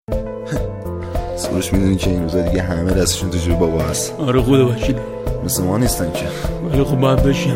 سروش میدونی که این روزا دیگه همه دستشون تو جیب بابا هست. آره خدا وکیله، مثل ما نیستن که. ولی خب باید بشین.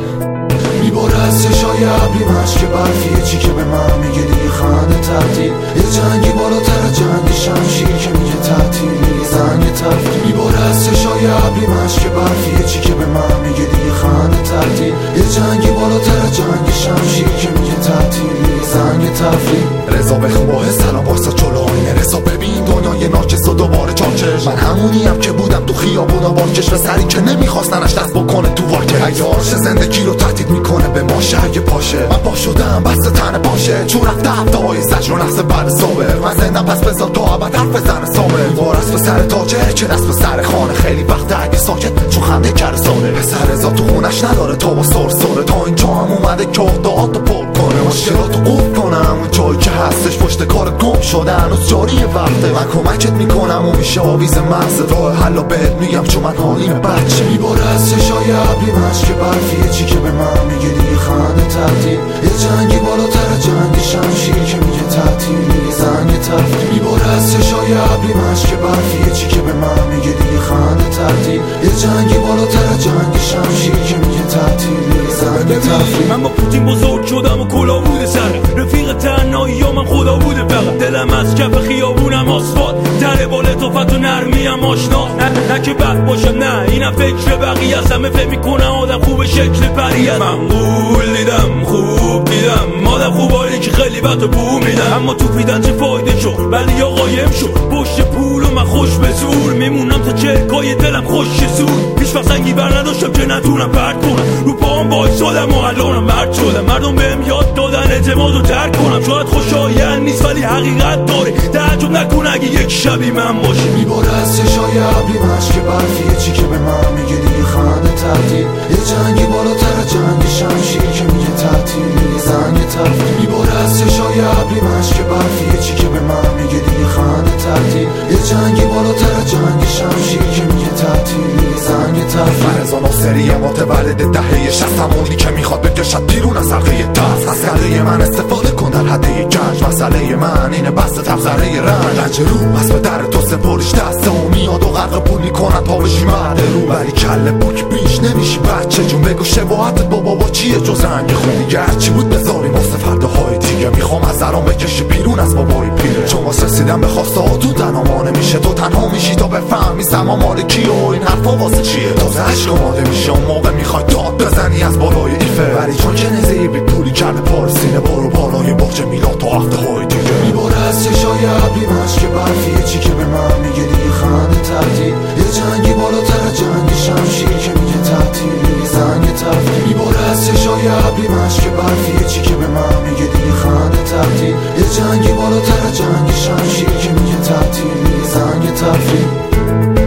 میباره از چشای ابری مشک برفیه چی که به من میگه دیگه خنده تهدید، یه جنگی بالاتر جنگ شمشیر که میگه تعطیل یه زنگ تفریح. میباره از چشای ابری مشک برفیه چی که به من میگه دیگه خنده تهدید، یه جنگی بالاتر جنگ شمشیر که میگه تعطیل یه زنگ تفریح. رضا به خوبه سلام واسه جلو آینه، رضا ببین دنیای ناکس و دوباره چاچش. من همونیم که بودم تو خیابونا با کش و سری که نمیخواستنش دست بکنه تو واکه. اگه عارش زندگی رو تهدید میکنه به ماشه اگه پاشه، من با شدم بسته تن باشه چون رفته هفته های زجر و نفس بعد صبح. من زندم پس بذار تا ابد حرف بزنه سامه. وارث به سر تاجر که دست به سر خانه، خیلی وقت اگه ساکت چون خنده کرسانه. پسر رضا تو خونش نداره تا با سرسره، تا اینجا هم اومده که اقداعاتو پر کنه، مشکلاتو قفل کنم. اون جایی که هستش پشت کارت گم شده هنوز جاریه وقته. من کمکت میکنم و میشه آویز محض راه حلا بهت میگم چون من حالیم بچه. میباره از چشای ابری مشک برفیه چی که به من میگه دیگه خنده تهدید، یه جنگی بالاتر جنگ شمشیر که میگه تعطیل یه زنگ تفریح. میباره از چشای ابری مشک برفیه چی که به من میگه دیگه خنده تهدید، یه جنگی بالاتر جنگ شمشیر که میگه تعطیل یه زنگ تفریح. من با پوتین بزرگ شدم و کلا بوده سرم، رفیق تنهایی یا من خدا بوده فقط. دلم از کف خیابونم آسفالت، تره با لطافت و نرمیم آشنا. نه که بد باشم، نه اینم فکر بقیه است. همه فکر میکنن آدم خوب شکل پری است. من قول دیدم خوب دیدم آدم خوبایی که خیلی وقت بو میدم، اما تو پیدن چه فایده شد ولی یا قایم شد پشت پول و من خوش به زور میمونم تا چرکای دلم خوش زود. پیش وقت سنگی بر نداشتم که نتونم پرد کنم، رو پاهم وایسادم و الانم مرد شدم. مردم بهم یاد دادن اعتمادو ترک کنم، شاید خوشایند نیست ولی حقیقت داره. تعجب نکن اگه یک شبی من باشی. میباره از چشای ابری مشک برفیه چی که به من میگه دیگه خنده تهدید، یه جنگی بالاتر جنگ شمشیر که میگه تعطیل یه زنگ تفریح. میباره از چشای ابری مشک برفیه چی که به من میگه دیگه خنده تهدید، یه جنگی بالاتر جنگ شمشیر که میگه تعطیل یه زنگ تفریح. فرزا ناصری متولد دهه 60، همونی که میخواد بکشد بیرون از حلقه دست. از گله من استفاده کن در حد گنج، مسئله من اینه بسته تفسره رنج رو از به در تو سپریش دست و میاد و غرق پول میکنن پا بشی مرد رو. ولی کل بک بیش نمیشی بچه جون، بگو شباهتت با بابا چیه جز رنگ خون. دیگه هرچی بود بذاریم واسه فرداهای دیگه، میخوام از درام بکشی بیرون از بابای پیره. چون واسه رسیدن به خواسته ها تو تنها نمیشه، تو تنها میشی تا بفهمی زمان مال کیه و این حرفا واسه چیه. تازه عشق آماده میشه اون موقع میخوای داد بزنی از بالای ایفه، ولی چون کنیزه‌ای بی پولی کرده پارسینه برو بالای برج میلاد تا هفته های دیگه. میباره از چشای ابری مشک برفیه چی که به من میگه دیگه خنده تهدید، یه جنگی بالاتر جنگ شمشیر که میگه تعطیل یه زنگ تفریح. میباره از چشای ابری مشک برفیه چی که به من میگه دیگه خنده تهدید، یه جنگی بالاتر جنگ شمشیر که میگه تعطیل یه زنگ تفریح.